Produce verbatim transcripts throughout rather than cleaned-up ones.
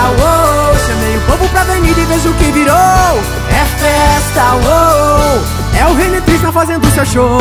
uou. Chamei o povo pra avenida e vejo o que virou. É festa, uou. É o René Tristan fazendo seu show.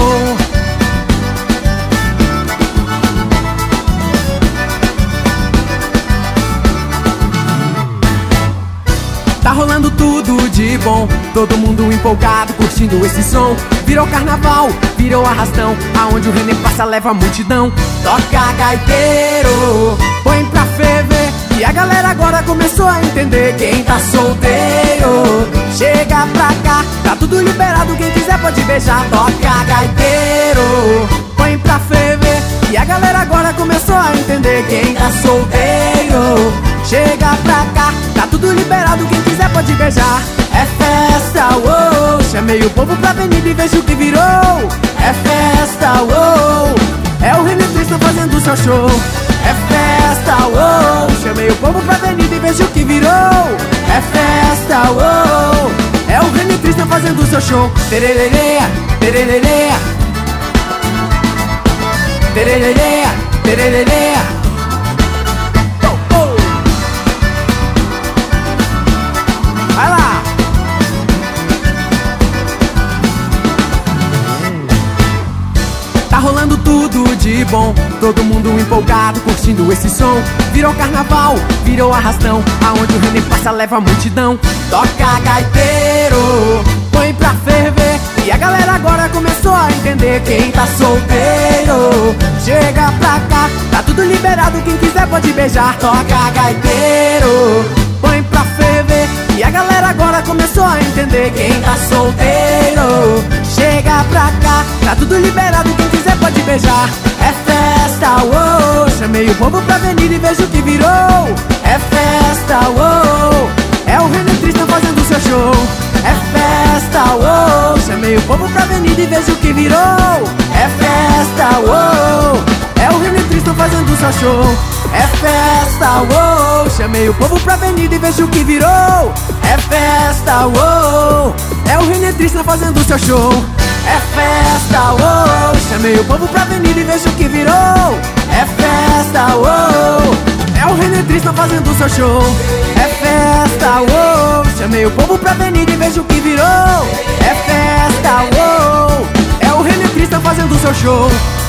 Tá rolando tudo de bom, todo mundo empolgado, curtindo esse som. Virou carnaval, virou arrastão, aonde o René passa leva a multidão. Toca gaiteiro, põe pra ferver, e a galera agora começou a entender. Quem tá solteiro, chega pra cá, tá tudo liberado, quem quiser pode beijar. Toca gaiteiro, põe pra ferver, e a galera agora começou a entender. Quem tá solteiro, chega pra cá, tá tudo liberado, quem quiser pode beijar. É festa, uou. Chamei o povo pra avenida e vejo o que virou. É festa, uou. É o René Tristan fazendo seu show. É festa, uou. Chamei o povo pra avenida e vejo o que virou. É festa, uou. É o René Tristan fazendo seu show. Terereleia, terereleia, terereleia, terereleia. Vai lá! Tá rolando tudo de bom, todo mundo empolgado, curtindo esse som. Virou carnaval, virou arrastão, aonde o René passa leva a multidão. Toca gaiteiro, põe pra ferver, e a galera agora começou a entender. Quem tá solteiro, chega pra cá, tá tudo liberado, quem quiser pode beijar. Toca gaiteiro, põe pra ferver, e a galera agora começou a entender. Quem tá solteiro, chega pra cá, tá tudo liberado, quem quiser pode beijar. É festa, uou. Chamei o povo pra avenida e vejo o que virou. É festa, uou. É o René Tristan fazendo seu show. É festa, uou. Chamei o povo pra avenida e vejo o que virou. É festa, uou. É o René Tristan fazendo seu show. É festa, uou. Chamei o povo pra avenida e vejo o que virou. É festa, uou. É o René Tristan fazendo seu show. É festa, uou. Chamei o povo pra avenida e vejo o que virou. É festa, uou. É o René Tristan fazendo seu show. É festa, uou. Chamei o povo pra avenida e vejo o que virou. É festa, uou. É o René Tristan fazendo seu show.